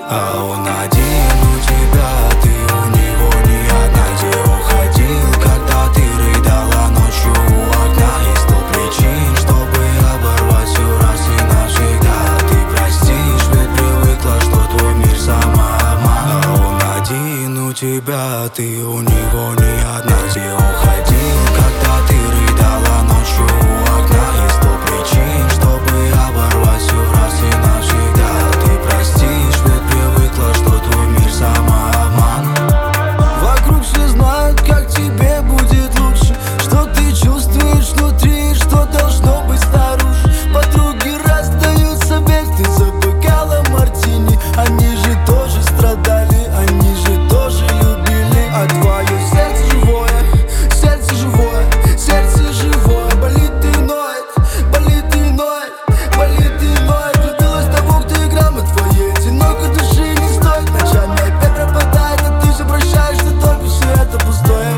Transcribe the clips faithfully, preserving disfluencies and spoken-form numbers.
А он один у тебя, ты у него не одна. Где уходил, когда ты рыдала ночью у окна? Есть сто причин, чтобы оборвать все раз и навсегда. Ты простишь, ведь привыкла, что твой мир самообман. А он один у тебя, ты у него не одна. Где уходил, когда ты рыдала ночью у окна? Есть сто причин, чтобы оборвать все раз и навсегда. Ты простишь, ведь привыкла, что твой мир самообман. Вокруг все знают, как тебе будет лучше, что ты чувствуешь внутри, что должно быть снаружи. Подруги раздают советы за бокалом мартини. Они же тоже страдали, они же тоже любили. А твое сердце живое, сердце живое, сердце живое. Болит и ноет, болит и ноет, болит и ноет. Влюбилась в того, кто играл на твоей одинокой души не стоит. Ночами опять пропадает, а ты все прощаешь, что только все это пустое.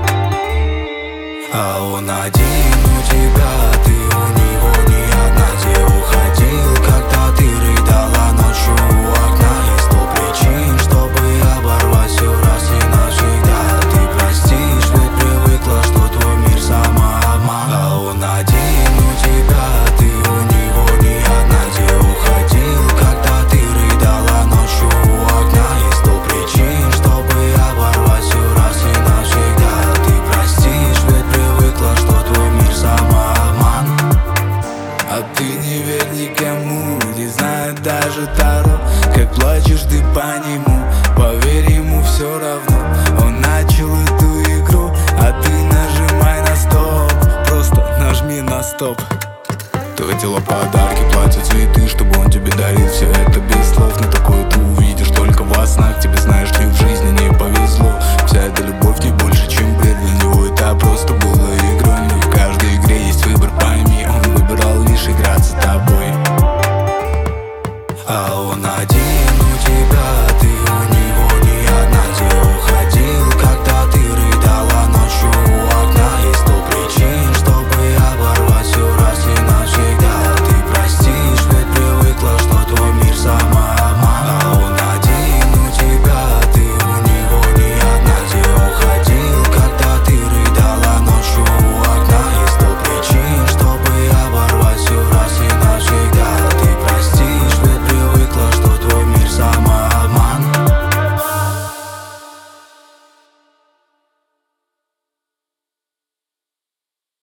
А он один у тебя, ты у него не одна. Где уходил, когда ты рыдала ночью у окна? Есть сто причин, чтобы оборвать все раз и навсегда. Ты простишь, ведь привыкла, что твой мир самообман. А он один у тебя, ты у него не одна. Где уходил, когда ты рыдала ночью у окна? Есть сто причин, чтобы оборвать все раз и навсегда. Ты простишь, ведь привыкла, что твой мир самообман. А ты не верь никому, не знает даже Таро. Как плачешь ты по нему, поверь ему все равно. Он начал эту игру, а ты нажимай на стоп. Просто нажми на стоп. Ты хотела подарки, платья, цветы, чтобы он тебе дарил все это без слов.